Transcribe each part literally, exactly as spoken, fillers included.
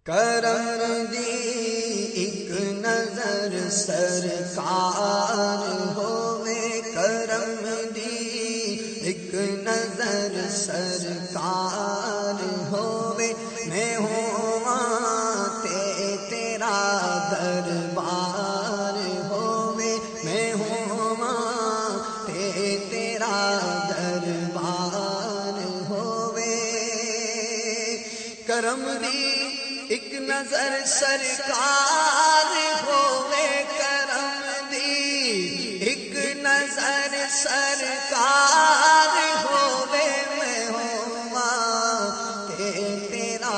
کرم دی ایک نظر سرکار ہوے، کرم دی ایک نظر سرکار ہوے، میں ہوں تے تیرا دربار ہوے، میں ہوں تے تیرا دربار ہوے، کرم دی ایک نظر سرکار ہوے، کرم دی ایک نظر سرکار ہوے، میں ہواں تے تیرا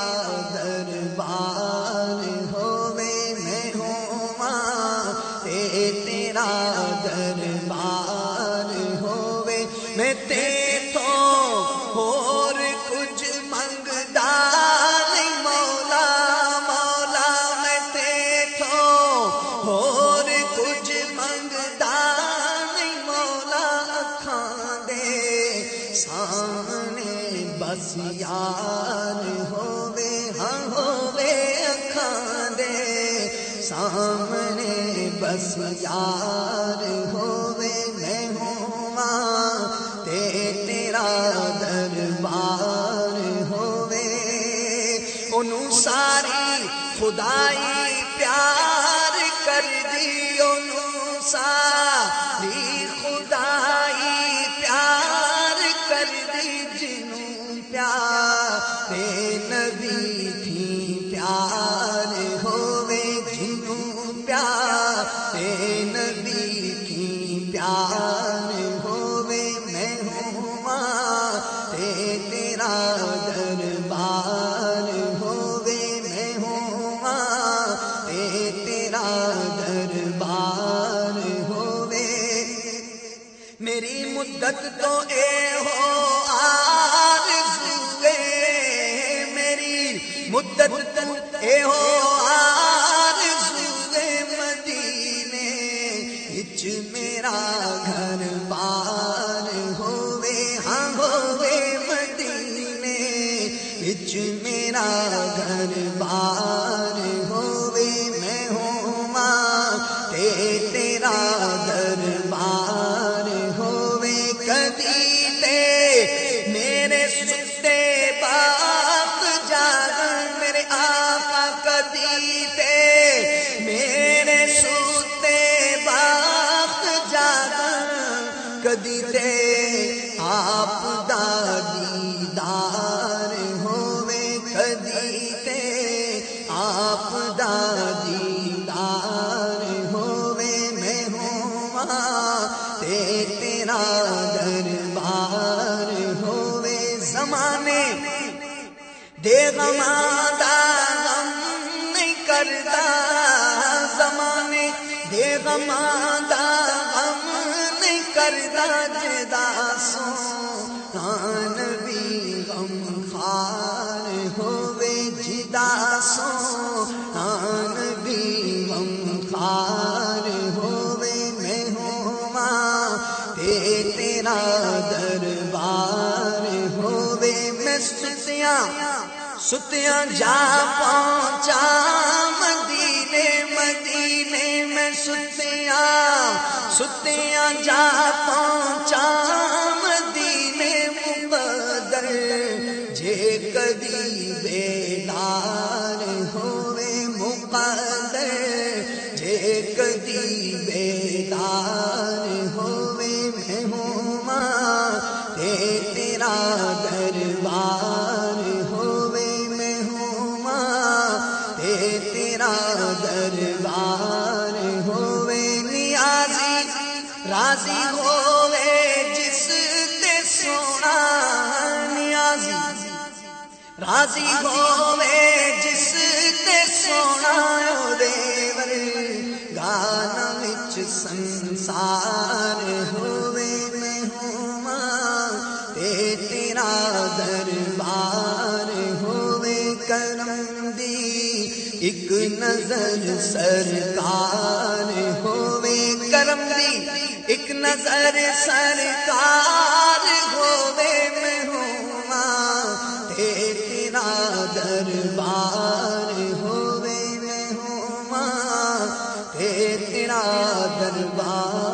دربار ہوے، میں ہواں تے تیرا دربار ہوے، میں تیتھوں ہور کچھ منگدا بس یار ہووے، ہاں ہووے اکھاں دے سامنے، بس یار ہووے، میں ہوواں تے تیرا دربار ہووے، انہوں ساری خدائی پیار کر دی، انہوں ساری خدائی پیار کر دی، جنوں پیارے نبی تھی پیار ہووے، جنوں پیارے نبی تھی پیار ہووے، میں ہواں تے تیرا دربار ہووے، میں ہواں تے تیرا دربار ہووے، میری مدت تو اے ہو مدت تو اے ہو آرزوے، مدینے وچ میرا گھر بار ہووے، ہاں ہووے مدینے وچ میرا گھر بار ہووے، میں ہوواں تے تیرا دربار ہووے، کدی تے میرے ستے باپ جاگن، میرے آقا کدی تے میرے سوتے باپ جاگن، کدی تے آپ دا دیدار ہووے، کدی تے آپ دا دیدار ہووے، میں ہوواں تے تیرا دربار ہووے، زمانے دے غماں دا غم نہیں کردا، زمانے دے غماں دا غم نہیں کردا، جدا سونا نبی غم خار ہووے، جدا سونا نبی غم خار ہووے، میں ہوواں تے تیرا دربار ہووے، میں ستیاں ستیاں جا پہنچا مدینے، مدینے میں ستیاں ستیاں جا پہنچا مدینے، مقدر جے کدی بیدار ہووے، مقدر جے کدی بیدار ہووے، میں ہوواں تے تیرا دربار ہووے، میں ہوواں تے تیرا دربار ہووے، نیازی راضی ہووے جس تے سونا، نیازی راضی ہووے جس تے سونا، دے ورگا وچ سنسار ہووے، میں ہوواں تے تیرا دربار ہووے، کرم دی ایک نظر سرکار ہووے، کرم دی ایک نظر سرکار ہووے، میں ہوواں تے تیرا دربار تیرا دربار